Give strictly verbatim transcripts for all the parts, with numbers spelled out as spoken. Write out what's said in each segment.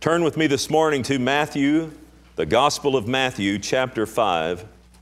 Turn with me this morning to Matthew, the Gospel of Matthew, chapter five.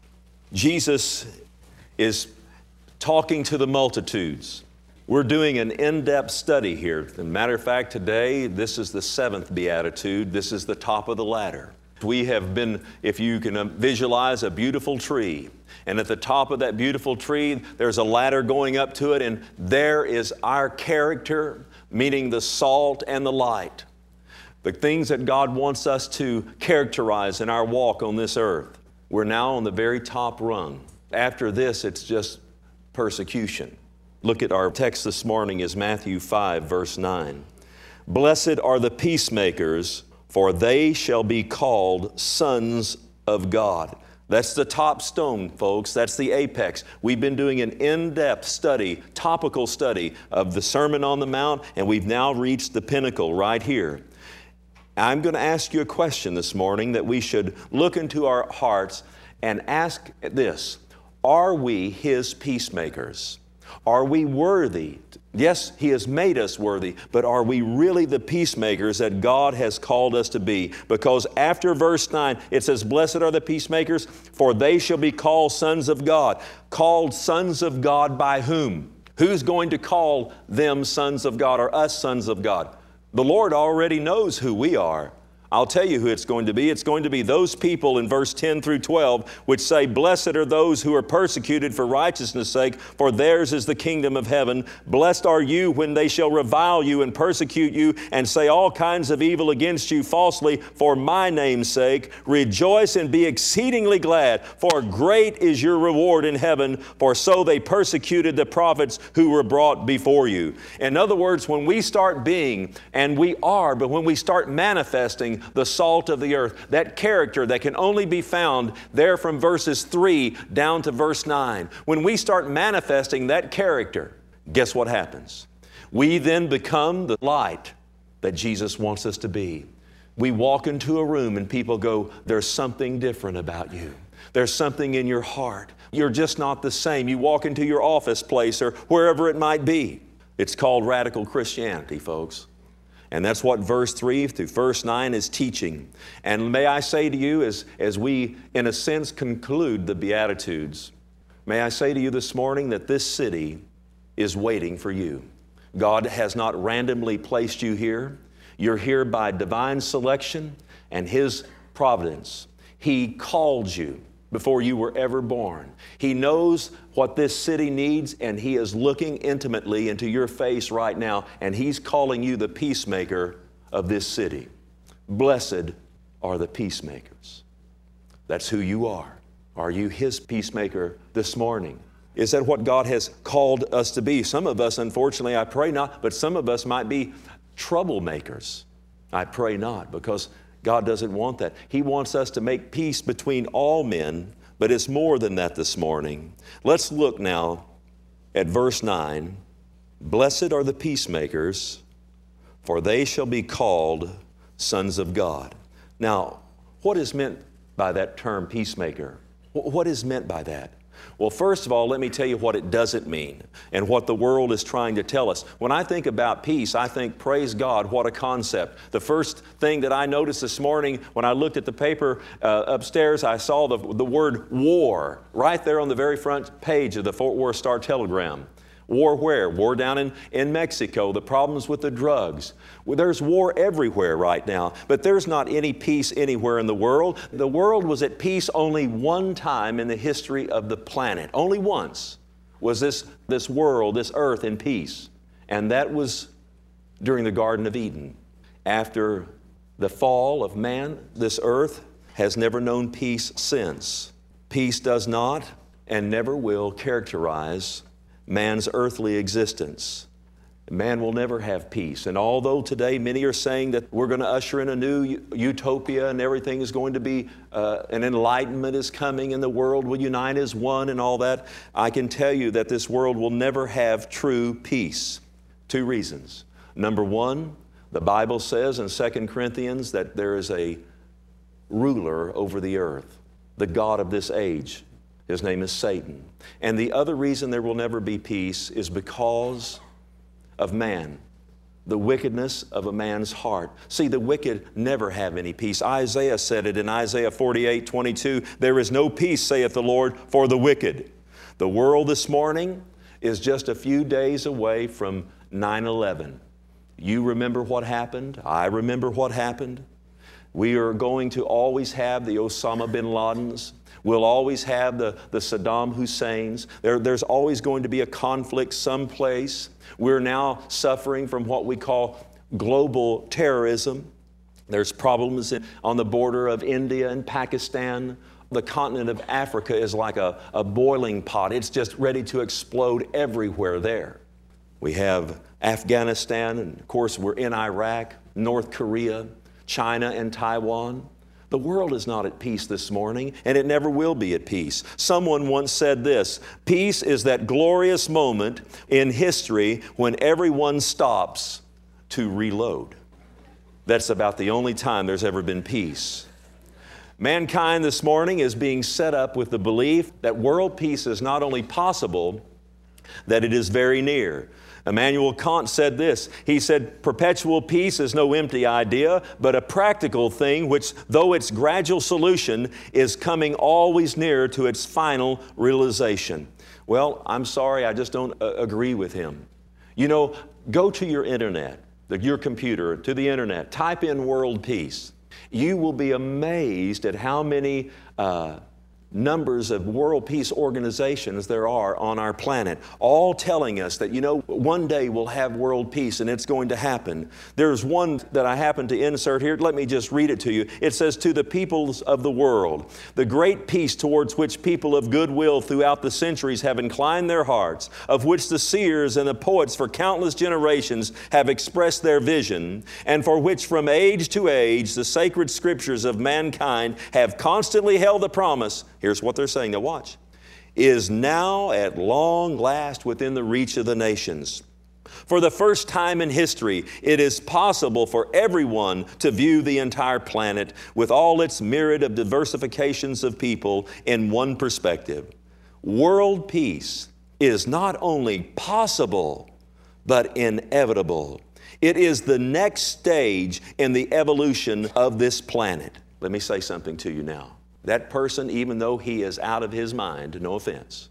Jesus is talking to the multitudes. We're doing an in-depth study here. As a matter of fact, today, this is the seventh beatitude. This is the top of the ladder. We have been, if you can visualize a beautiful tree, and at the top of that beautiful tree, there's a ladder going up to it, and there is our character, meaning the salt and the light. The things that God wants us to characterize in our walk on this earth. We're now on the very top rung. After this, it's just persecution. Look at our text this morning is Matthew five, verse nine. Blessed are the peacemakers, for they shall be called sons of God. That's the top stone, folks. That's the apex. We've been doing an in-depth study, topical study of the Sermon on the Mount, and we've now reached the pinnacle right here. I'm going to ask you a question this morning that we should look into our hearts and ask this. Are we His peacemakers? Are we worthy? Yes, He has made us worthy, but are we really the peacemakers that God has called us to be? Because after verse nine, it says, blessed are the peacemakers, for they shall be called sons of God. Called sons of God by whom? Who's going to call them sons of God or us sons of God? The Lord already knows who we are. I'll tell you who it's going to be. It's going to be those people in verse ten through twelve which say, blessed are those who are persecuted for righteousness' sake, for theirs is the kingdom of heaven. Blessed are you when they shall revile you and persecute you and say all kinds of evil against you falsely for my name's sake. Rejoice and be exceedingly glad, for great is your reward in heaven, for so they persecuted the prophets who were brought before you. In other words, when we start being, and we are, but when we start manifesting the salt of the earth, that character that can only be found there from verses three down to verse nine. When we start manifesting that character, guess what happens? We then become the light that Jesus wants us to be. We walk into a room and people go, there's something different about you. There's something in your heart. You're just not the same. You walk into your office place or wherever it might be. It's called radical Christianity, folks. And that's what verse three through verse nine is teaching. And may I say to you, as, as we, in a sense, conclude the Beatitudes, may I say to you this morning that this city is waiting for you. God has not randomly placed you here. You're here by divine selection and His providence. He called you before you were ever born. He knows what this city needs, and He is looking intimately into your face right now, and He's calling you the peacemaker of this city. Blessed are the peacemakers. That's who you are. Are you His peacemaker this morning? Is that what God has called us to be? Some of us, unfortunately, I pray not, but some of us might be troublemakers. I pray not, because God doesn't want that. He wants us to make peace between all men, but it's more than that this morning. Let's look now at verse nine. Blessed are the peacemakers, for they shall be called sons of God. Now, what is meant by that term peacemaker? What is meant by that? Well, first of all, let me tell you what it doesn't mean and what the world is trying to tell us. When I think about peace, I think, praise God, what a concept. The first thing that I noticed this morning when I looked at the paper uh, upstairs, I saw the, the word war right there on the very front page of the Fort Worth Star-Telegram. War where? War down in, in Mexico, the problems with the drugs. Well, there's war everywhere right now, but there's not any peace anywhere in the world. The world was at peace only one time in the history of the planet. Only once was this, this world, this earth in peace. And that was during the Garden of Eden. After the fall of man, this earth has never known peace since. Peace does not and never will characterize man's earthly existence. Man will never have peace. And although today many are saying that we're going to usher in a new utopia and everything is going to be, uh, an enlightenment is coming and the world will unite as one and all that, I can tell you that this world will never have true peace. Two reasons. Number one, the Bible says in Second Corinthians that there is a ruler over the earth, the god of this age. His name is Satan. And the other reason there will never be peace is because of man. the wickedness of a man's heart. See, the wicked never have any peace. Isaiah said it in Isaiah forty-eight twenty-two, there is no peace, saith the Lord, for the wicked. The world this morning is just a few days away from nine eleven. You remember what happened. I remember what happened. We are going to always have the Osama bin Ladens. We'll always have the, the Saddam Husseins. There, there's always going to be a conflict someplace. We're now suffering from what we call global terrorism. There's problems in, on the border of India and Pakistan. The continent of Africa is like a, a boiling pot. It's just ready to explode everywhere there. We have Afghanistan, and of course we're in Iraq, North Korea, China and Taiwan. The world is not at peace this morning, and it never will be at peace. Someone once said this, peace is that glorious moment in history when everyone stops to reload. That's about the only time there's ever been peace. Mankind this morning is being set up with the belief that world peace is not only possible, that it is very near. Immanuel Kant said this. He said, perpetual peace is no empty idea, but a practical thing which, though its gradual solution, is coming always nearer to its final realization. Well, I'm sorry, I just don't uh, agree with him. You know, go to your internet, the, your computer, to the internet, type in world peace. You will be amazed at how many uh, numbers of world peace organizations there are on our planet, all telling us that, you know, one day we'll have world peace and it's going to happen. There's one that I happen to insert here. Let me just read it to you. It says, to the peoples of the world, the great peace towards which people of goodwill throughout the centuries have inclined their hearts, of which the seers and the poets for countless generations have expressed their vision, and for which from age to age the sacred scriptures of mankind have constantly held the promise. Here's what they're saying. Now watch. Is now at long last within the reach of the nations. For the first time in history, it is possible for everyone to view the entire planet with all its myriad of diversifications of people in one perspective. World peace is not only possible, but inevitable. It is the next stage in the evolution of this planet. Let me say something to you now. That person, even though he is out of his mind, no offense,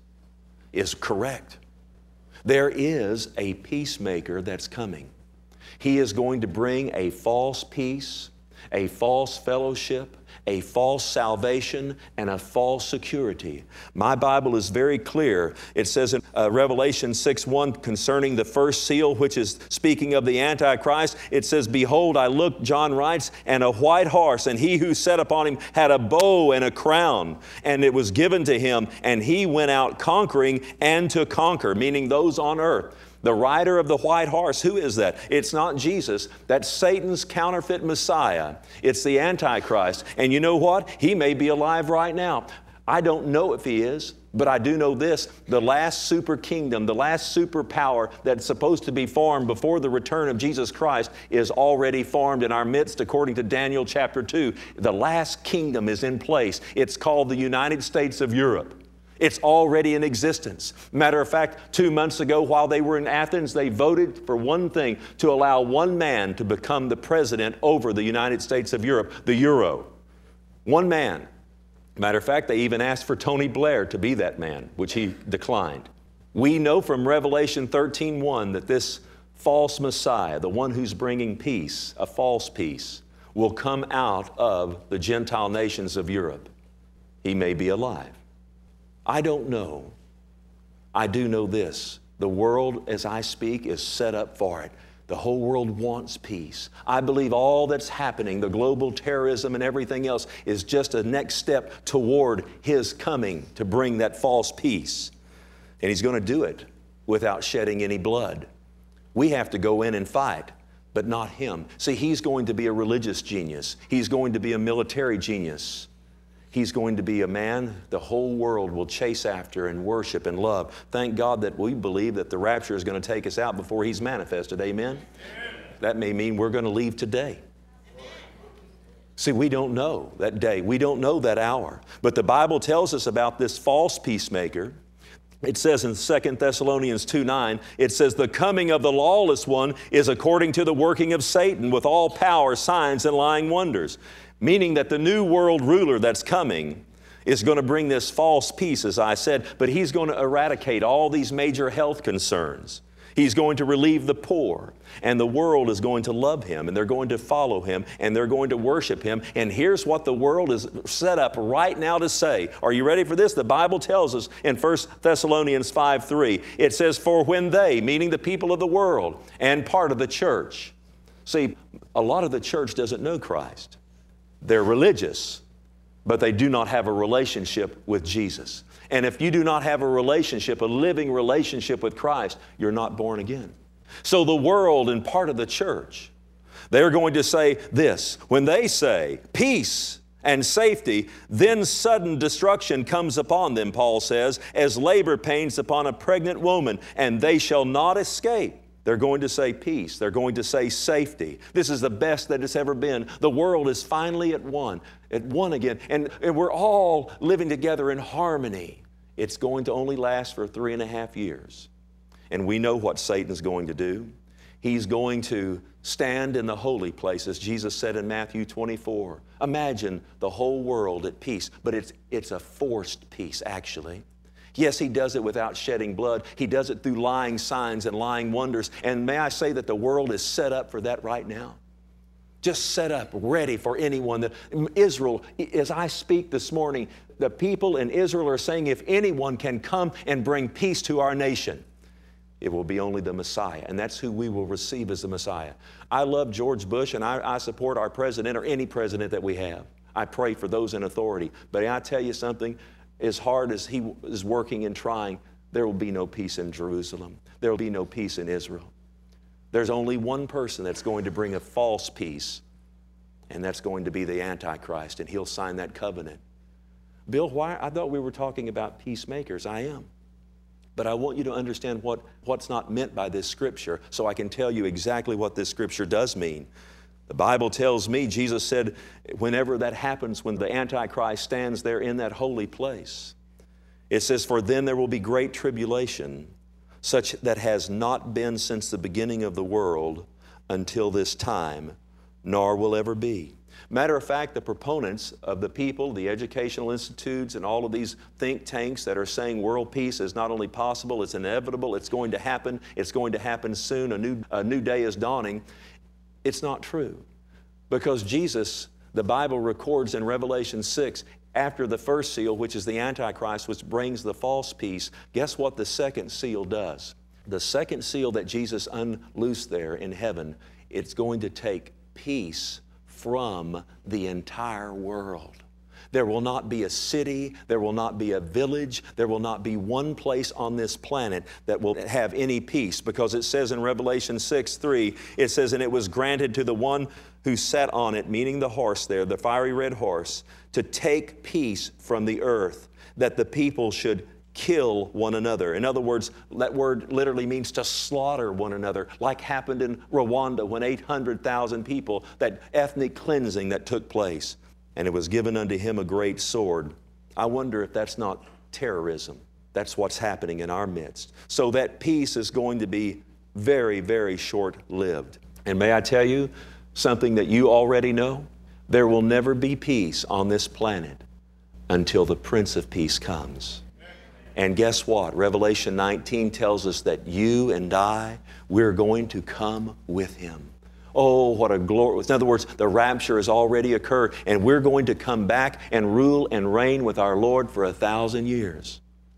is correct. There is a peacemaker that's coming. He is going to bring a false peace, a false fellowship, a false salvation, and a false security. My Bible is very clear. It says in uh, Revelation six one concerning the first seal, which is speaking of the Antichrist, it says, behold, I looked, John writes, and a white horse, and he who sat upon him had a bow and a crown, and it was given to him, and he went out conquering and to conquer, meaning those on earth. The rider of the white horse, who is that? It's not Jesus. That's Satan's counterfeit Messiah. It's the Antichrist. And you know what? He may be alive right now. I don't know if he is, but I do know this. The last super kingdom, the last super power that's supposed to be formed before the return of Jesus Christ is already formed in our midst according to Daniel chapter two. The last kingdom is in place. It's called the United States of Europe. It's already in existence. Matter of fact, two months ago while they were in Athens, they voted for one thing, to allow one man to become the president over the United States of Europe, the Euro. One man. Matter of fact, they even asked for Tony Blair to be that man, which he declined. We know from Revelation thirteen one that this false Messiah, the one who's bringing peace, a false peace, will come out of the Gentile nations of Europe. He may be alive. I don't know. I do know this. The world, as I speak, is set up for it. The whole world wants peace. I believe all that's happening, the global terrorism and everything else, is just a next step toward His coming to bring that false peace. And He's going to do it without shedding any blood. We have to go in and fight, but not Him. See, He's going to be a religious genius. He's going to be a military genius. He's going to be a man the whole world will chase after and worship and love. Thank God that we believe that the rapture is going to take us out before He's manifested. Amen? Amen. That may mean we're going to leave today. See, we don't know that day. We don't know that hour. But the Bible tells us about this false peacemaker. It says in Second Thessalonians two nine, it says, the coming of the lawless one is according to the working of Satan with all power, signs, and lying wonders. Meaning that the new world ruler that's coming is going to bring this false peace, as I said, but he's going to eradicate all these major health concerns. He's going to relieve the poor, and the world is going to love Him, and they're going to follow Him, and they're going to worship Him. And here's what the world is set up right now to say. Are you ready for this? The Bible tells us in First Thessalonians five three, it says, for when they, meaning the people of the world and part of the church. See, a lot of the church doesn't know Christ. They're religious, but they do not have a relationship with Jesus. And if you do not have a relationship, a living relationship with Christ, you're not born again. So the world and part of the church, they're going to say this. When they say peace and safety, then sudden destruction comes upon them, Paul says, as labor pains upon a pregnant woman, and they shall not escape. They're going to say peace. They're going to say safety. This is the best that it's ever been. The world is finally at one, at one again. And, and we're all living together in harmony. It's going to only last for three and a half years. And we know what Satan's going to do. He's going to stand in the holy place, as Jesus said in Matthew twenty-four. Imagine the whole world at peace, but it's, it's a forced peace, actually. Yes, He does it without shedding blood. He does it through lying signs and lying wonders. And may I say that the world is set up for that right now? Just set up, ready for anyone. That Israel, as I speak this morning, the people in Israel are saying, if anyone can come and bring peace to our nation, it will be only the Messiah. And that's who we will receive as the Messiah. I love George Bush, and I, I support our president or any president that we have. I pray for those in authority. But I tell you something, as hard as he is working and trying, there will be no peace in Jerusalem. There will be no peace in Israel. There's only one person that's going to bring a false peace, and that's going to be the Antichrist, and he'll sign that covenant. Bill, why? I thought we were talking about peacemakers. I am. But I want you to understand what, what's not meant by this scripture, so I can tell you exactly what this scripture does mean. The Bible tells me, Jesus said, whenever that happens, when the Antichrist stands there in that holy place, it says, for then there will be great tribulation, such that has not been since the beginning of the world until this time, nor will ever be. Matter of fact, the proponents of the people, the educational institutes, and all of these think tanks that are saying world peace is not only possible, it's inevitable, it's going to happen, it's going to happen soon, a new, a new day is dawning. It's not true. Because Jesus, the Bible records in Revelation six, after the first seal, which is the Antichrist, which brings the false peace, guess what the second seal does? The second seal that Jesus unloosed there in heaven, it's going to take peace from the entire world. There will not be a city, there will not be a village, there will not be one place on this planet that will have any peace, because it says in Revelation six three, it says, and it was granted to the one who sat on it, meaning the horse there, the fiery red horse, to take peace from the earth, that the people should kill one another. In other words, that word literally means to slaughter one another, like happened in Rwanda when eight hundred thousand people, that ethnic cleansing that took place. And it was given unto him a great sword. I wonder if that's not terrorism. That's what's happening in our midst. So that peace is going to be very, very short-lived. And may I tell you something that you already know? There will never be peace on this planet until the Prince of Peace comes. And guess what? Revelation nineteen tells us that you and I, we're going to come with Him. Oh, what a glory. In other words, the rapture has already occurred, and we're going to come back and rule and reign with our Lord for a thousand years.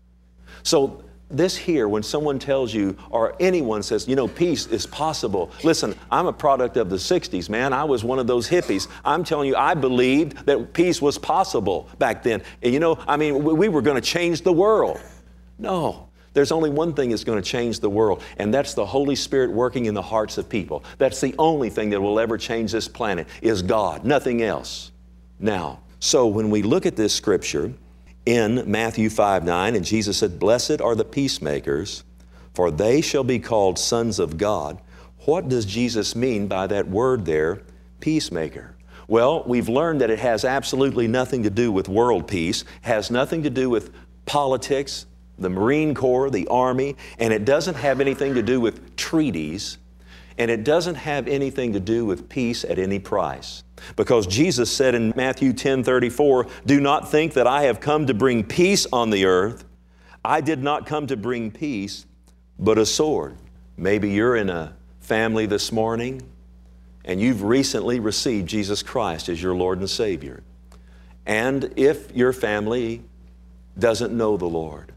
So this here, when someone tells you, or anyone says, you know, peace is possible. Listen, I'm a product of the sixties, man. I was one of those hippies. I'm telling you, I believed that peace was possible back then. And you know, I mean, we were going to change the world. No. There's only one thing that's going to change the world, and that's the Holy Spirit working in the hearts of people. That's the only thing that will ever change this planet, is God, nothing else. Now, so when we look at this scripture in Matthew five nine, and Jesus said, blessed are the peacemakers, for they shall be called sons of God. What does Jesus mean by that word there, peacemaker? Well, we've learned that it has absolutely nothing to do with world peace, has nothing to do with politics, the Marine Corps, the Army, and it doesn't have anything to do with treaties, and it doesn't have anything to do with peace at any price. Because Jesus said in Matthew ten thirty-four, "Do not think that I have come to bring peace on the earth. I did not come to bring peace, but a sword." Maybe you're in a family this morning and you've recently received Jesus Christ as your Lord and Savior. And if your family doesn't know the Lord,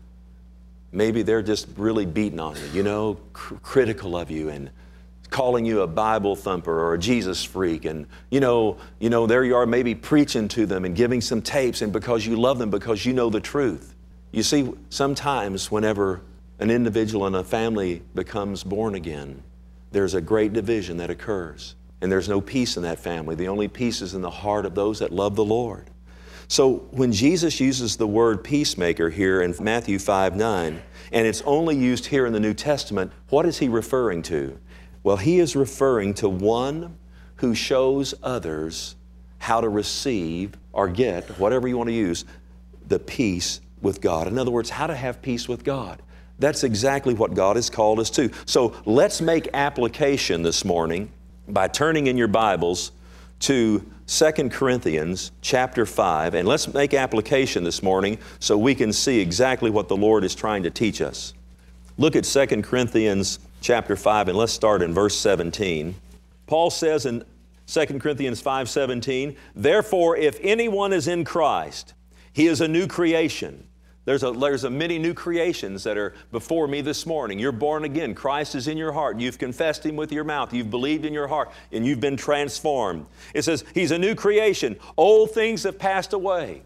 maybe they're just really beating on you, you know, cr- critical of you and calling you a Bible thumper or a Jesus freak. And, you know, you know, there you are maybe preaching to them and giving some tapes, and because you love them, because you know the truth. You see, sometimes whenever an individual in a family becomes born again, there's a great division that occurs. And there's no peace in that family. The only peace is in the heart of those that love the Lord. So when Jesus uses the word peacemaker here in Matthew five nine, and it's only used here in the New Testament, what is He referring to? Well, He is referring to one who shows others how to receive or get, whatever you want to use, the peace with God. In other words, how to have peace with God. That's exactly what God has called us to. So let's make application this morning by turning in your Bibles to Second Corinthians chapter five, and let's make application this morning so we can see exactly what the Lord is trying to teach us. Look at Second Corinthians chapter five, and let's start in verse seventeen. Paul says in Second Corinthians five seventeen, "Therefore, if anyone is in Christ, he is a new creation." There's a, there's a many new creations that are before me this morning. You're born again. Christ is in your heart. You've confessed Him with your mouth. You've believed in your heart, and you've been transformed. It says, He's a new creation. Old things have passed away,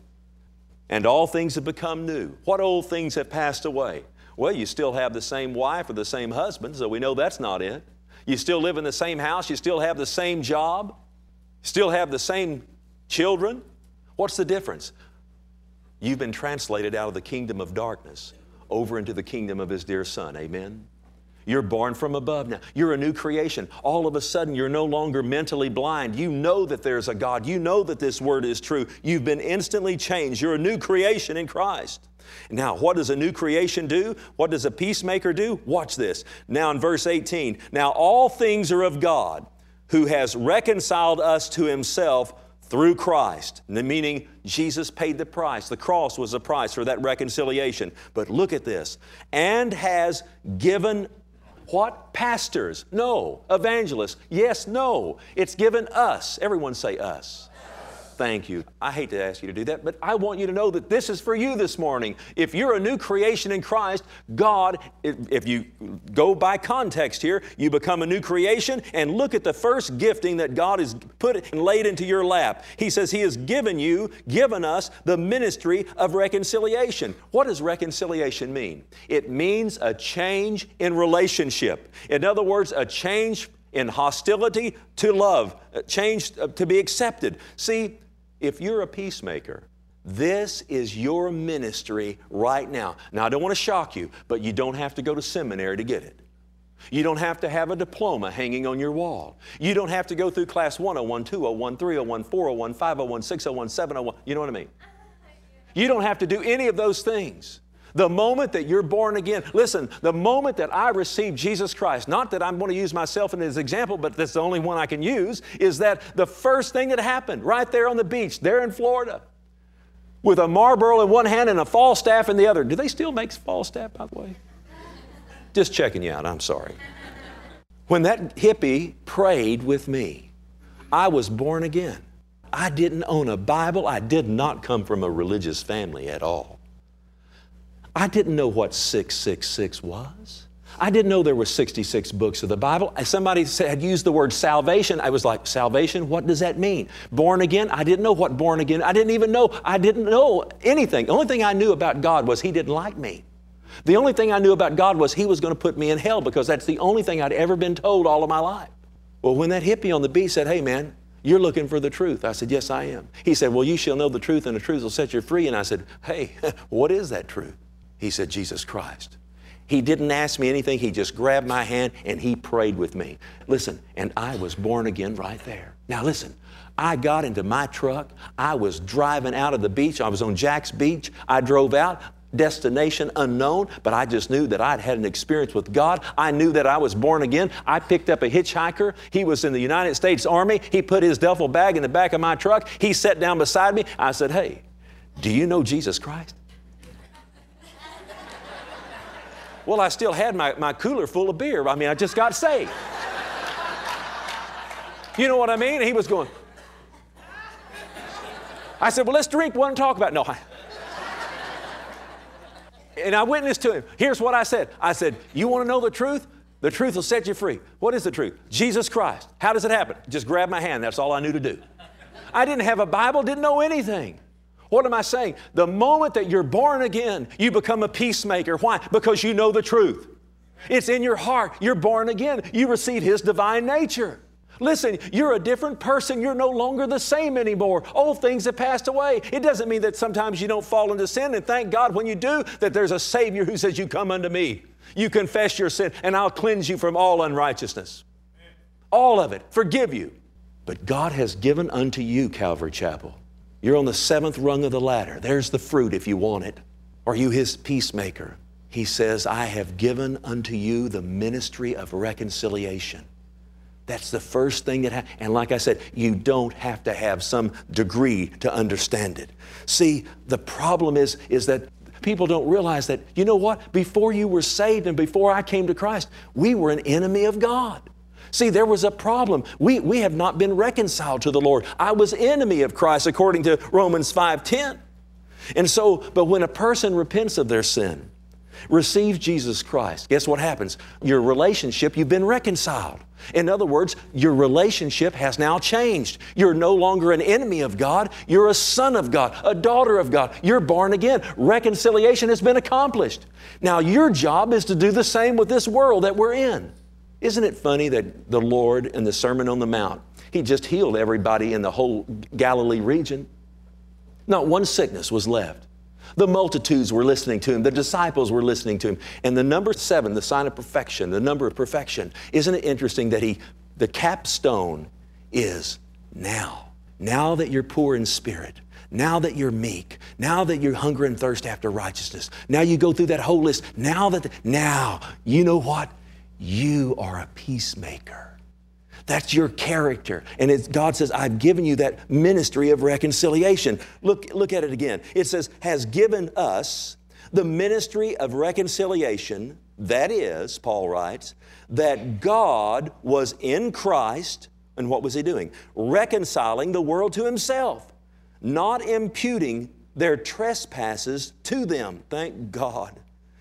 and all things have become new. What old things have passed away? Well, you still have the same wife or the same husband, so we know that's not it. You still live in the same house. You still have the same job. Still have the same children. What's the difference? You've been translated out of the kingdom of darkness over into the kingdom of His dear Son. Amen? You're born from above now. You're a new creation. All of a sudden, you're no longer mentally blind. You know that there's a God. You know that this Word is true. You've been instantly changed. You're a new creation in Christ. Now, what does a new creation do? What does a peacemaker do? Watch this. Now in verse eighteen, "Now all things are of God, who has reconciled us to Himself through Christ," meaning Jesus paid the price. The cross was the price for that reconciliation. But look at this. "And has given," what? Pastors? No. Evangelists? Yes, no. It's given us. Everyone say us. Thank you. I hate to ask you to do that, but I want you to know that this is for you this morning. If you're a new creation in Christ, God, if, if you go by context here, you become a new creation, and look at the first gifting that God has put and laid into your lap. He says He has given you, given us the ministry of reconciliation. What does reconciliation mean? It means a change in relationship. In other words, a change in hostility to love, a change to be accepted. See, if you're a peacemaker, this is your ministry right now. Now, I don't want to shock you, but you don't have to go to seminary to get it. You don't have to have a diploma hanging on your wall. You don't have to go through class one oh one, two oh one, three oh one, four oh one, five oh one, six oh one, seven oh one. You know what I mean? You don't have to do any of those things. The moment that you're born again, listen, the moment that I received Jesus Christ, not that I'm going to use myself as an example, but that's the only one I can use, is that the first thing that happened right there on the beach, there in Florida, with a Marlboro in one hand and a Falstaff in the other. Do they still make Falstaff, by the way? Just checking you out, I'm sorry. When that hippie prayed with me, I was born again. I didn't own a Bible. I did not come from a religious family at all. I didn't know what six six six was. I didn't know there were sixty-six books of the Bible. Somebody said, had used the word salvation. I was like, salvation? What does that mean? Born again? I didn't know what born again. I didn't even know. I didn't know anything. The only thing I knew about God was He didn't like me. The only thing I knew about God was He was going to put me in hell, because that's the only thing I'd ever been told all of my life. Well, when that hippie on the beach said, "Hey man, you're looking for the truth," I said, "Yes, I am." He said, "Well, you shall know the truth, and the truth will set you free." And I said, "Hey, what is that truth?" He said, "Jesus Christ." He didn't ask me anything. He just grabbed my hand and he prayed with me. Listen, and I was born again right there. Now listen, I got into my truck. I was driving out of the beach. I was on Jack's Beach. I drove out. destination unknown, but I just knew that I'd had an experience with God. I knew that I was born again. I picked up a hitchhiker. He was in the United States Army. He put his duffel bag in the back of my truck. He sat down beside me. I said, "Hey, do you know Jesus Christ?" Well, I still had my, my cooler full of beer. I mean, I just got saved. You know what I mean? And he was going. I said, "Well, let's drink one and talk about it." No. I, and I witnessed to him. Here's what I said. I said, "You want to know the truth? The truth will set you free." What is the truth? Jesus Christ. How does it happen? Just grab my hand. That's all I knew to do. I didn't have a Bible, didn't know anything. What am I saying? The moment that you're born again, you become a peacemaker. Why? Because you know the truth. It's in your heart. You're born again. You receive His divine nature. Listen, you're a different person. You're no longer the same anymore. Old things have passed away. It doesn't mean that sometimes you don't fall into sin, and thank God when you do that there's a Savior who says, "You come unto me. You confess your sin, and I'll cleanse you from all unrighteousness." All of it. Forgive you. But God has given unto you, Calvary Chapel. You're on the seventh rung of the ladder. There's the fruit if you want it. Are you His peacemaker? He says, "I have given unto you the ministry of reconciliation." That's the first thing that happens. And like I said, you don't have to have some degree to understand it. See, the problem is, is that people don't realize that, you know what? Before you were saved and before I came to Christ, we were an enemy of God. See, there was a problem. We, we have not been reconciled to the Lord. I was enemy of Christ according to Romans five ten. And so, but when a person repents of their sin, receives Jesus Christ, guess what happens? Your relationship, you've been reconciled. In other words, your relationship has now changed. You're no longer an enemy of God. You're a son of God, a daughter of God. You're born again. Reconciliation has been accomplished. Now, your job is to do the same with this world that we're in. Isn't it funny that the Lord in the Sermon on the Mount, He just healed everybody in the whole Galilee region? Not one sickness was left. The multitudes were listening to Him. The disciples were listening to Him. And the number seven, the sign of perfection, the number of perfection, isn't it interesting that He, the capstone is now. Now that you're poor in spirit, now that you're meek, now that you hunger and thirst after righteousness, now you go through that whole list, now that, the, now, you know what? You are a peacemaker. That's your character. And it's, God says, I've given you that ministry of reconciliation. Look, look at it again. It says, has given us the ministry of reconciliation. That is, Paul writes, that God was in Christ. And what was He doing? Reconciling the world to Himself, not imputing their trespasses to them. Thank God.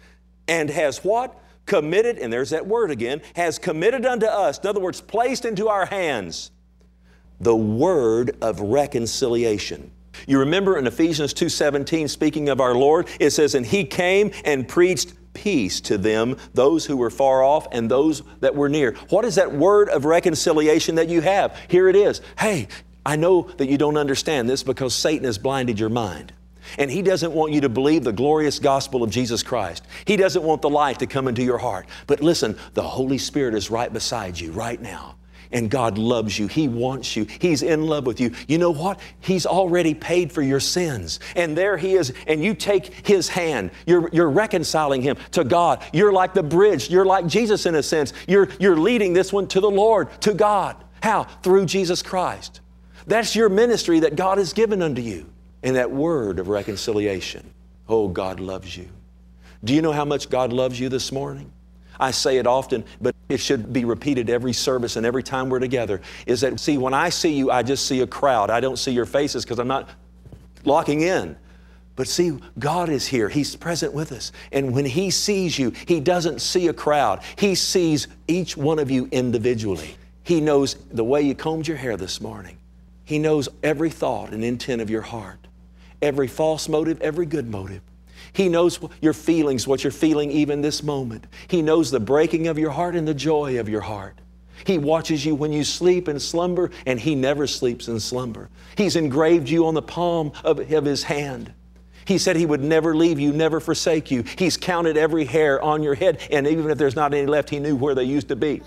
And has what? Committed, and there's that word again, has committed unto us, in other words, placed into our hands, the word of reconciliation. You remember in Ephesians two seventeen, speaking of our Lord, it says, and He came and preached peace to them, those who were far off and those that were near. What is that word of reconciliation that you have? Here it is. Hey, I know that you don't understand this because Satan has blinded your mind. And he doesn't want you to believe the glorious gospel of Jesus Christ. He doesn't want the light to come into your heart. But listen, the Holy Spirit is right beside you right now. And God loves you. He wants you. He's in love with you. You know what? He's already paid for your sins. And there He is. And you take His hand. You're, you're reconciling Him to God. You're like the bridge. You're like Jesus in a sense. You're, you're leading this one to the Lord, to God. How? Through Jesus Christ. That's your ministry that God has given unto you. And that word of reconciliation. Oh, God loves you. Do you know how much God loves you this morning? I say it often, but it should be repeated every service and every time we're together, is that, see, when I see you, I just see a crowd. I don't see your faces because I'm not locking in. But see, God is here. He's present with us. And when He sees you, He doesn't see a crowd. He sees each one of you individually. He knows the way you combed your hair this morning. He knows every thought and intent of your heart. Every false motive, every good motive. He knows your feelings, what you're feeling even this moment. He knows the breaking of your heart and the joy of your heart. He watches you when you sleep and slumber, and He never sleeps in slumber. He's engraved you on the palm of, of His hand. He said He would never leave you, never forsake you. He's counted every hair on your head, and even if there's not any left, He knew where they used to be.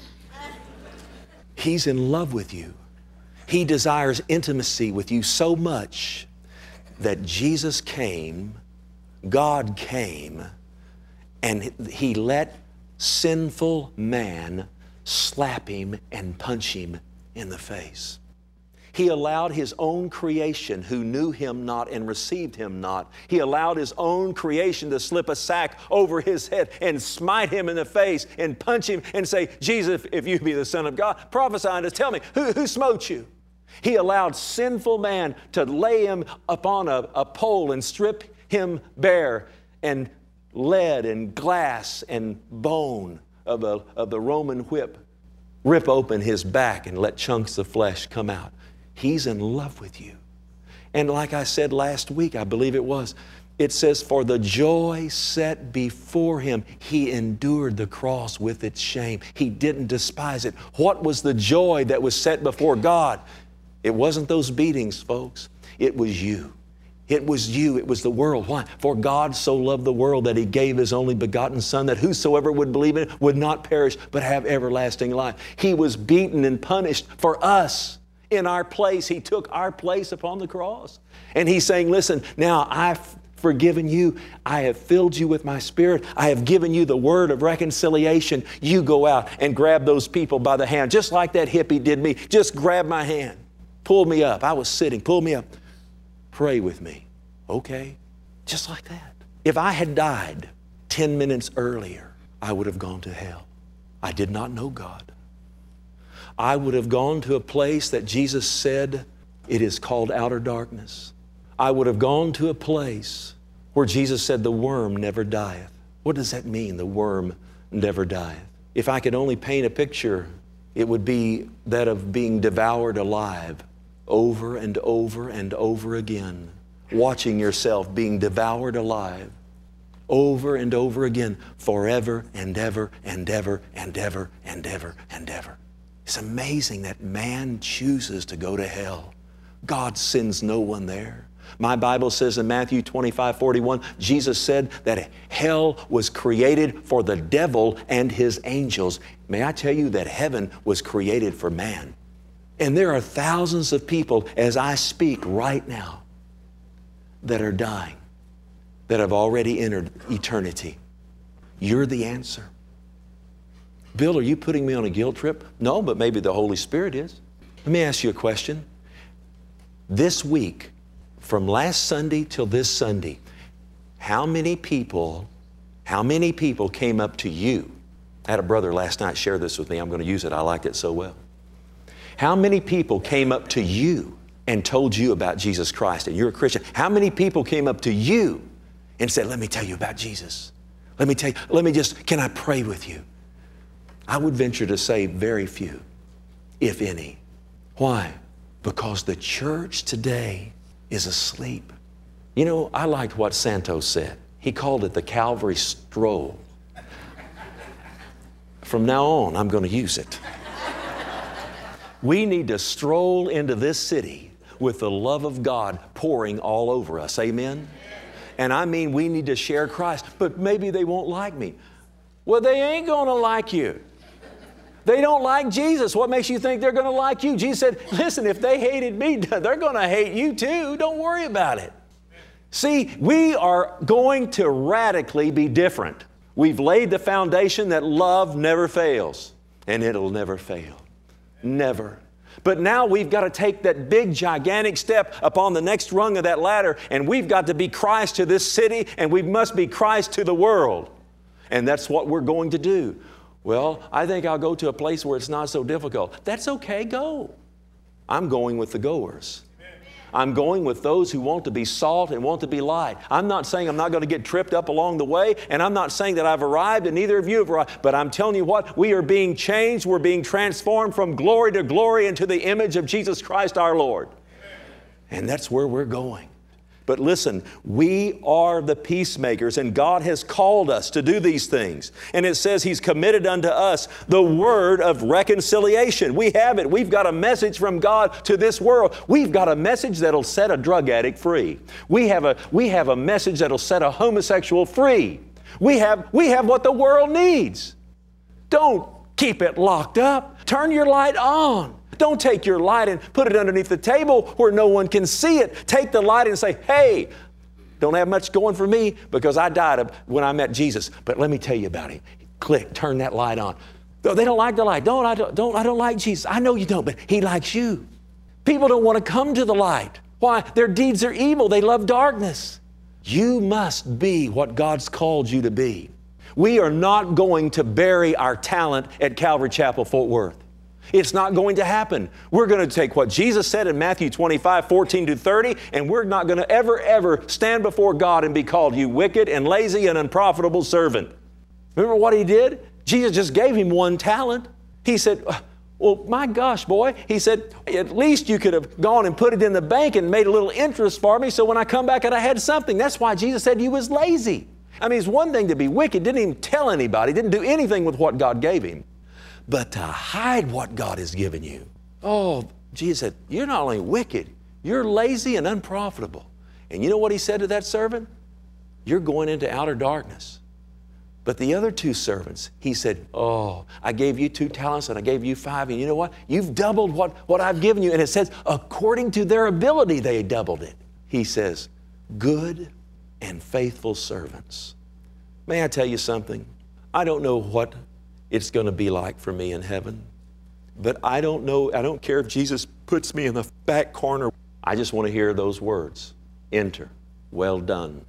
He's in love with you. He desires intimacy with you so much that Jesus came God came and He let sinful man slap Him and punch Him in the face. He allowed His own creation who knew Him not and received Him not. He allowed His own creation to slip a sack over His head and smite Him in the face and punch Him and say, Jesus, if you be the Son of God, prophesy unto us. Tell me, who, who smote you? He allowed sinful man to lay Him upon a, a pole and strip Him bare, and lead and glass and bone of, a, of the Roman whip rip open His back and let chunks of flesh come out. He's in love with you. And like I said last week, I believe it was, it says, for the joy set before Him, He endured the cross with its shame. He didn't despise it. What was the joy that was set before God? It wasn't those beatings, folks. It was you. It was you. It was the world. Why? For God so loved the world that He gave His only begotten Son, that whosoever would believe in it would not perish, but have everlasting life. He was beaten and punished for us. In our place, He took our place upon the cross. And He's saying, listen, now I've forgiven you. I have filled you with my Spirit. I have given you the word of reconciliation. You go out and grab those people by the hand, just like that hippie did me. Just grab my hand. Pull me up. I was sitting. Pull me up. Pray with me. Okay. Just like that. If I had died ten minutes earlier, I would have gone to hell. I did not know God. I would have gone to a place that Jesus said it is called outer darkness. I would have gone to a place where Jesus said the worm never dieth. What does that mean, the worm never dieth? If I could only paint a picture, it would be that of being devoured alive over and over and over again, watching yourself being devoured alive over and over again, forever and ever and ever and ever and ever and ever. It's amazing that man chooses to go to hell. God sends no one there. My Bible says in Matthew twenty-five forty-one, Jesus said that hell was created for the devil and his angels. May I tell you that heaven was created for man? And there are thousands of people as I speak right now that are dying, that have already entered eternity. You're the answer. Bill, are you putting me on a guilt trip? No, but maybe the Holy Spirit is. Let me ask you a question. This week, from last Sunday till this Sunday, how many people, how many people came up to you? I had a brother last night share this with me. I'm going to use it. I liked it so well. How many people came up to you and told you about Jesus Christ and you're a Christian? How many people came up to you and said, let me tell you about Jesus? Let me tell you, let me just, can I pray with you? I would venture to say very few, if any. Why? Because the church today is asleep. You know, I liked what Santos said. He called it the Calvary stroll. From now on, I'm going to use it. We need to stroll into this city with the love of God pouring all over us. Amen? And I mean, we need to share Christ, but maybe they won't like me. Well, they ain't going to like you. They don't like Jesus. What makes you think they're going to like you? Jesus said, listen, if they hated me, they're going to hate you too. Don't worry about it. See, we are going to radically be different. We've laid the foundation that love never fails, and it'll never fail. Never. But now we've got to take that big, gigantic step upon the next rung of that ladder, and we've got to be Christ to this city, and we must be Christ to the world. And that's what we're going to do. Well, I think I'll go to a place where it's not so difficult. That's okay, go. I'm going with the goers. I'm going with those who want to be salt and want to be light. I'm not saying I'm not going to get tripped up along the way, and I'm not saying that I've arrived and neither of you have arrived, but I'm telling you what, we are being changed. We're being transformed from glory to glory into the image of Jesus Christ our Lord. And that's where we're going. But listen, we are the peacemakers, and God has called us to do these things. And it says He's committed unto us the word of reconciliation. We have it. We've got a message from God to this world. We've got a message that'll set a drug addict free. We have a, we have a message that'll set a homosexual free. We have, we have what the world needs. Don't keep it locked up. Turn your light on. Don't take your light and put it underneath the table where no one can see it. Take the light and say, hey, Don't have much going for me because I died when I met Jesus. But let me tell you about him. Click, turn that light on. They don't like the light. Don't, I don't, don't, I don't like Jesus. I know you don't, but he likes you. People don't want to come to the light. Why? Their deeds are evil. They love darkness. You must be what God's called you to be. We are not going to bury our talent at Calvary Chapel, Fort Worth. It's not going to happen. We're going to take what Jesus said in Matthew twenty-five, fourteen to thirty, and we're not going to ever, ever stand before God and be called, you wicked and lazy and unprofitable servant. Remember what he did? Jesus just gave him one talent. He said, well, my gosh, boy. He said, at least you could have gone and put it in the bank and made a little interest for me so when I come back and I had something. That's why Jesus said you was lazy. I mean, it's one thing to be wicked, didn't even tell anybody, didn't do anything with what God gave him. But to hide what God has given you. Oh, Jesus said, you're not only wicked, you're lazy and unprofitable. And you know what he said to that servant? You're going into outer darkness. But the other two servants, he said, oh, I gave you two talents and I gave you five. And you know what? You've doubled what, what I've given you. And it says, according to their ability, they doubled it. He says, good and faithful servants. May I tell you something? I don't know what it's going to be like for me in heaven. But I don't know, I don't care if Jesus puts me in the back corner. I just want to hear those words. Enter, well done,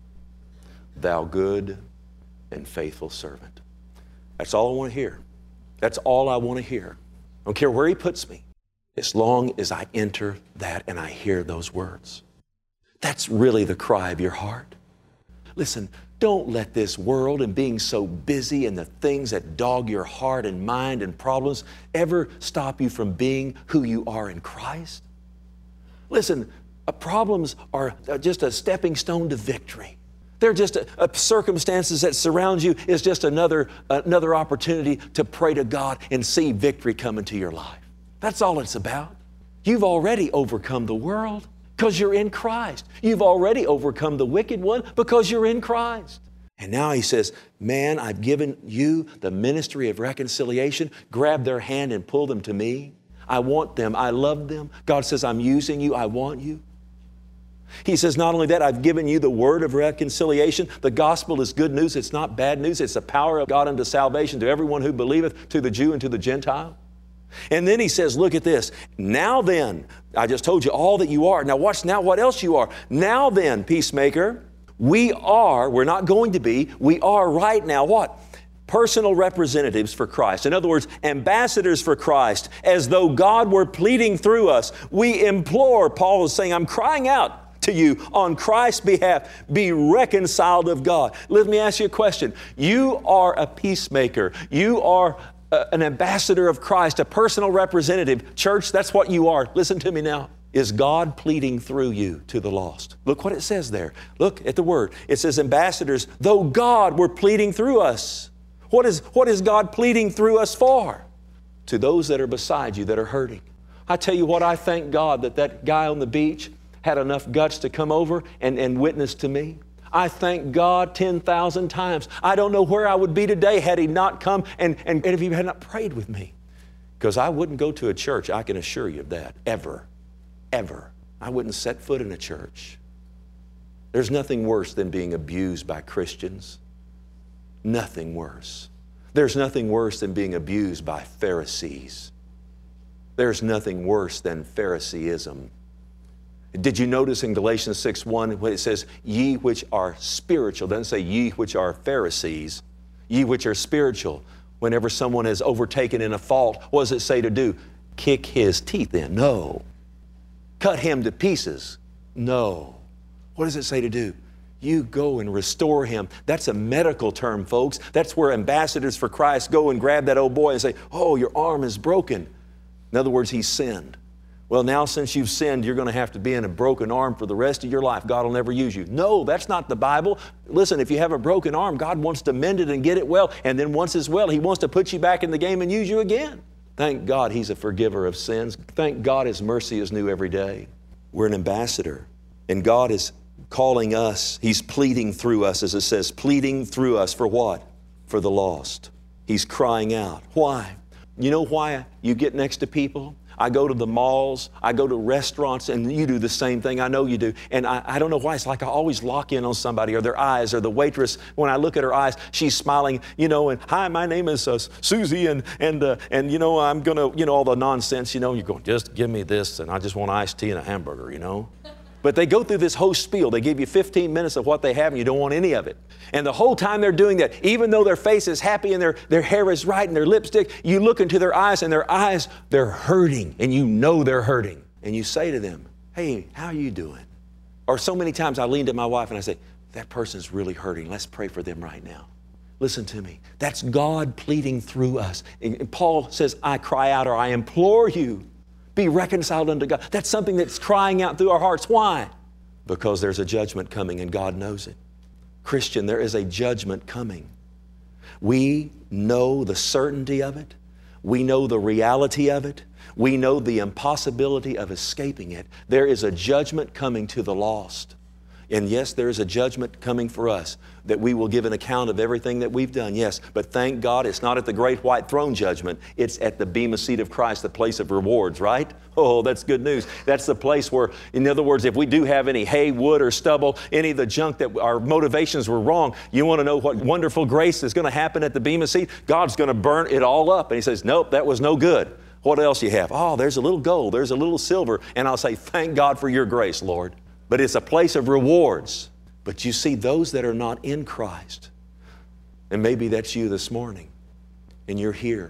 thou good and faithful servant. That's all I want to hear. That's all I want to hear. I don't care where he puts me, as long as I enter that and I hear those words. That's really the cry of your heart. Listen, don't let this world and being so busy and the things that dog your heart and mind and problems ever stop you from being who you are in Christ. Listen, uh, problems are uh, just a stepping stone to victory. They're just a, a circumstances that surround you is just another, uh, another opportunity to pray to God and see victory come into your life. That's all it's about. You've already overcome the world because you're in Christ. You've already overcome the wicked one because you're in Christ. And now he says, man, I've given you the ministry of reconciliation. Grab their hand and pull them to me. I want them. I love them. God says, I'm using you. I want you. He says, not only that, I've given you the word of reconciliation. The gospel is good news. It's not bad news. It's the power of God unto salvation to everyone who believeth, to the Jew and to the Gentile. And then he says, look at this. Now then, I just told you all that you are. Now watch now what else you are. Now then, peacemaker, we are, we're not going to be, we are right now what? Personal representatives for Christ. In other words, ambassadors for Christ, as though God were pleading through us. We implore, Paul is saying, I'm crying out to you on Christ's behalf, be reconciled of God. Let me ask you a question. You are a peacemaker. You are a, an ambassador of Christ, a personal representative. Church, that's what you are. Listen to me now. Is God pleading through you to the lost? Look what it says there. Look at the word. It says ambassadors, though God were pleading through us. What is, what is God pleading through us for? To those that are beside you that are hurting. I tell you what, I thank God that that guy on the beach had enough guts to come over and, and witness to me. I thank God ten thousand times. I don't know where I would be today had he not come and, and, and if he had not prayed with me. Because I wouldn't go to a church, I can assure you of that, ever, ever. I wouldn't set foot in a church. There's nothing worse than being abused by Christians. Nothing worse. There's nothing worse than being abused by Pharisees. There's nothing worse than Phariseeism. Did you notice in Galatians six one when it says, ye which are spiritual, it doesn't say ye which are Pharisees, ye which are spiritual. Whenever someone is overtaken in a fault, what does it say to do? Kick his teeth in? No. Cut him to pieces? No. What does it say to do? You go and restore him. That's a medical term, folks. That's where ambassadors for Christ go and grab that old boy and say, oh, your arm is broken. In other words, he sinned. Well, now since you've sinned, you're going to have to be in a broken arm for the rest of your life. God will never use you. No, that's not the Bible. Listen, if you have a broken arm, God wants to mend it and get it well. And then once it's well, He wants to put you back in the game and use you again. Thank God He's a forgiver of sins. Thank God His mercy is new every day. We're an ambassador, and God is calling us. He's pleading through us, as it says, pleading through us for what? For the lost. He's crying out. Why? You know why you get next to people? I go to the malls, I go to restaurants, and you do the same thing. I know you do. And I, I don't know why. It's like I always lock in on somebody or their eyes or the waitress. When I look at her eyes, she's smiling, you know, and hi, my name is uh, Susie, and, and, uh, and, you know, I'm going to, you know, all the nonsense, you know, you're going, just give me this, and I just want iced tea and a hamburger, you know. But they go through this whole spiel. They give you fifteen minutes of what they have, and you don't want any of it. And the whole time they're doing that, even though their face is happy and their, their hair is right and their lipstick, you look into their eyes, and their eyes, they're hurting, and you know they're hurting. And you say to them, hey, how are you doing? Or so many times I lean to my wife and I say, that person's really hurting. Let's pray for them right now. Listen to me. That's God pleading through us. And Paul says, I cry out, or I implore you, be reconciled unto God. That's something that's crying out through our hearts. Why? Because there's a judgment coming, and God knows it. Christian, there is a judgment coming. We know the certainty of it. We know the reality of it. We know the impossibility of escaping it. There is a judgment coming to the lost. And yes, there is a judgment coming for us, that we will give an account of everything that we've done. Yes, but thank God it's not at the great white throne judgment. It's at the bema seat of Christ, the place of rewards, right? Oh, that's good news. That's the place where, in other words, if we do have any hay, wood, or stubble, any of the junk that our motivations were wrong, you want to know what wonderful grace is going to happen at the bema seat? God's going to burn it all up. And He says, nope, that was no good. What else you have? Oh, there's a little gold, there's a little silver. And I'll say, thank God for your grace, Lord. But it's a place of rewards. But you see, those that are not in Christ, and maybe that's you this morning, and you're here,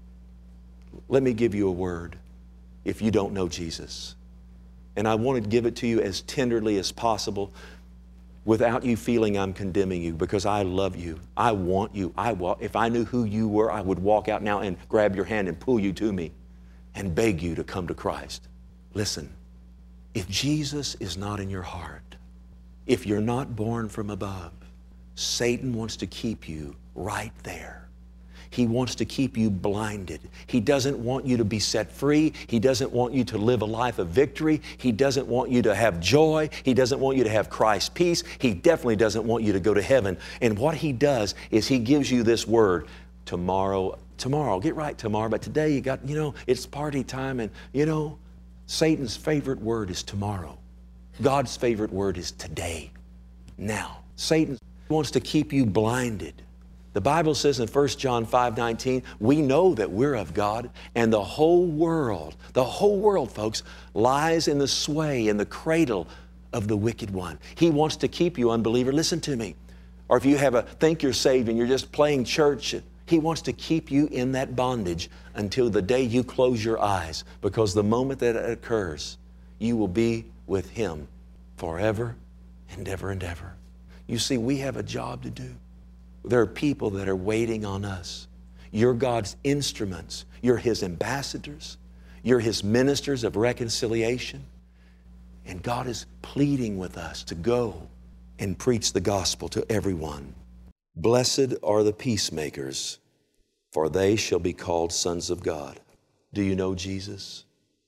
let me give you a word if you don't know Jesus. And I want to give it to you as tenderly as possible without you feeling I'm condemning you, because I love you. I want you. I wa- if I knew who you were, I would walk out now and grab your hand and pull you to me and beg you to come to Christ. Listen. If Jesus is not in your heart, if you're not born from above, Satan wants to keep you right there. He wants to keep you blinded. He doesn't want you to be set free. He doesn't want you to live a life of victory. He doesn't want you to have joy. He doesn't want you to have Christ's peace. He definitely doesn't want you to go to heaven. And what he does is he gives you this word, tomorrow, tomorrow, get right tomorrow, but today you got, you know, it's party time, and, you know, Satan's favorite word is tomorrow. God's favorite word is today, now. Satan wants to keep you blinded. The Bible says in First John five nineteen, we know that we're of God, and the whole world, the whole world, folks, lies in the sway, in the cradle of the wicked one. He wants to keep you, unbeliever. Listen to me. Or if you have a think you're saved and you're just playing church, he wants to keep you in that bondage until the day you close your eyes, because the moment that it occurs, you will be with Him forever and ever and ever. You see, we have a job to do. There are people that are waiting on us. You're God's instruments. You're His ambassadors. You're His ministers of reconciliation. And God is pleading with us to go and preach the gospel to everyone. Blessed are the peacemakers, for they shall be called sons of God. Do you know Jesus?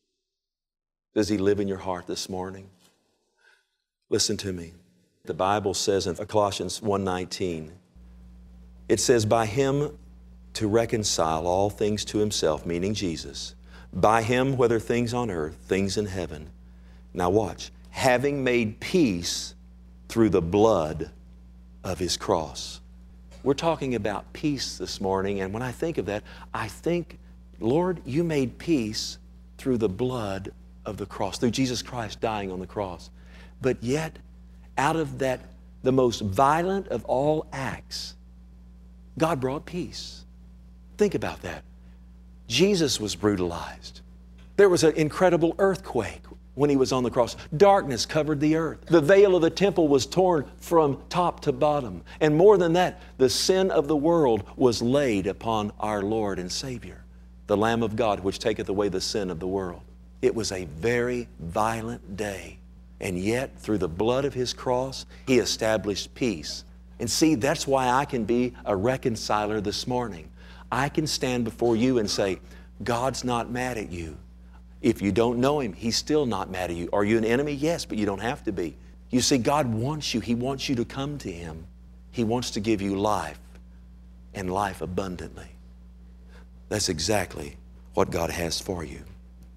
Does He live in your heart this morning? Listen to me. The Bible says in Colossians one nineteen, it says, by Him to reconcile all things to Himself, meaning Jesus. By Him, whether things on earth, things in heaven. Now watch. Having made peace through the blood of His cross. We're talking about peace this morning, and when I think of that, I think, Lord, you made peace through the blood of the cross, through Jesus Christ dying on the cross. But yet, out of that, the most violent of all acts, God brought peace. Think about that. Jesus was brutalized. There was an incredible earthquake when He was on the cross. Darkness covered the earth. The veil of the temple was torn from top to bottom. And more than that, the sin of the world was laid upon our Lord and Savior, the Lamb of God, which taketh away the sin of the world. It was a very violent day. And yet, through the blood of His cross, He established peace. And see, that's why I can be a reconciler this morning. I can stand before you and say, God's not mad at you. If you don't know Him, He's still not mad at you. Are you an enemy? Yes, but you don't have to be. You see, God wants you. He wants you to come to Him. He wants to give you life, and life abundantly. That's exactly what God has for you.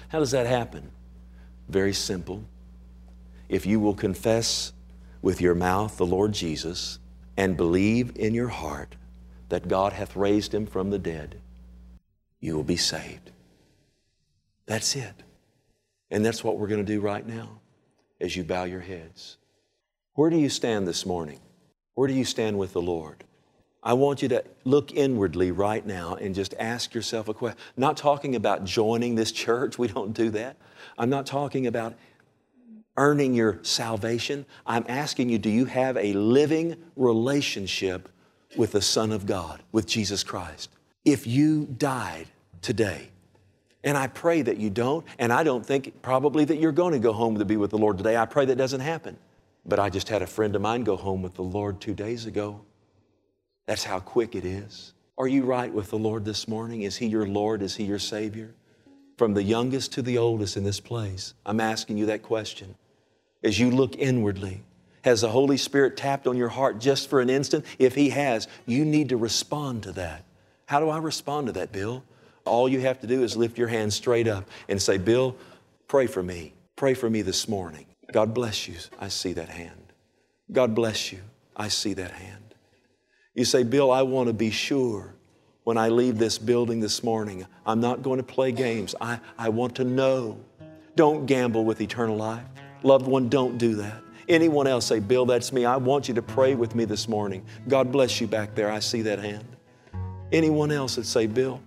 How does that happen? Very simple. If you will confess with your mouth the Lord Jesus and believe in your heart that God hath raised him from the dead, you will be saved. That's it. And that's what we're going to do right now as you bow your heads. Where do you stand this morning? Where do you stand with the Lord? I want you to look inwardly right now and just ask yourself a question. Not talking about joining this church. We don't do that. I'm not talking about earning your salvation. I'm asking you, do you have a living relationship with the Son of God, with Jesus Christ? If you died today, and I pray that you don't, and I don't think probably that you're going to go home to be with the Lord today. I pray that doesn't happen. But I just had a friend of mine go home with the Lord two days ago. That's how quick it is. Are you right with the Lord this morning? Is He your Lord? Is He your Savior? From the youngest to the oldest in this place, I'm asking you that question. As you look inwardly, has the Holy Spirit tapped on your heart just for an instant? If He has, you need to respond to that. How do I respond to that, Bill? All you have to do is lift your hand straight up and say, Bill, pray for me. Pray for me this morning. God bless you. I see that hand. God bless you. I see that hand. You say, Bill, I want to be sure when I leave this building this morning, I'm not going to play games. I, I want to know. Don't gamble with eternal life. Loved one, don't do that. Anyone else say, Bill, that's me. I want you to pray with me this morning. God bless you back there. I see that hand. Anyone else that say, Bill,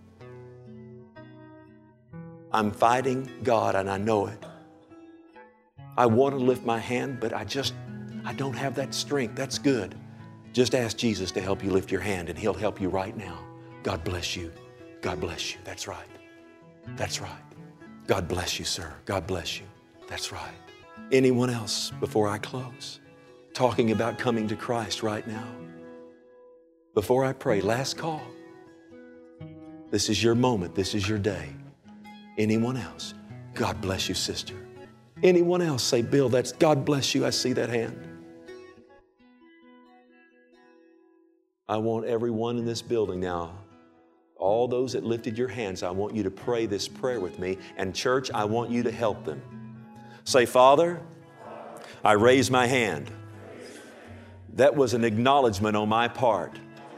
I'm fighting God and I know it. I want to lift my hand, but I just, I don't have that strength. That's good. Just ask Jesus to help you lift your hand and He'll help you right now. God bless you. God bless you. That's right. That's right. God bless you, sir. God bless you. That's right. Anyone else before I close? Talking about coming to Christ right now. Before I pray, last call. This is your moment. This is your day. Anyone else? God bless you, sister. Anyone else say, Bill, that's God bless you. I see that hand. I want everyone in this building now, all those that lifted your hands, I want you to pray this prayer with me. And church, I want you to help them. Say, Father, I raise my hand. That was an acknowledgement on my part.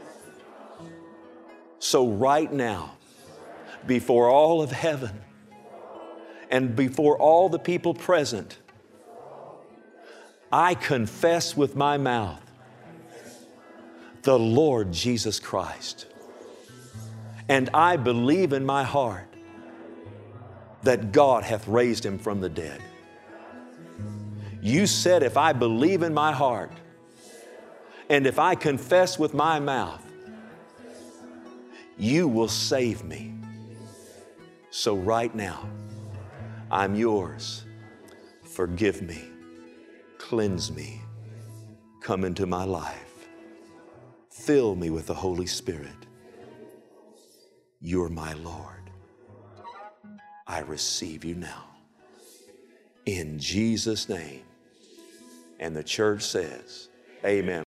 So right now, before all of heaven and before all the people present, I confess with my mouth the Lord Jesus Christ. And I believe in my heart that God hath raised Him from the dead. You said if I believe in my heart and if I confess with my mouth, you will save me. So right now, I'm yours. Forgive me. Cleanse me. Come into my life. Fill me with the Holy Spirit. You're my Lord. I receive you now. In Jesus' name. And the church says, amen.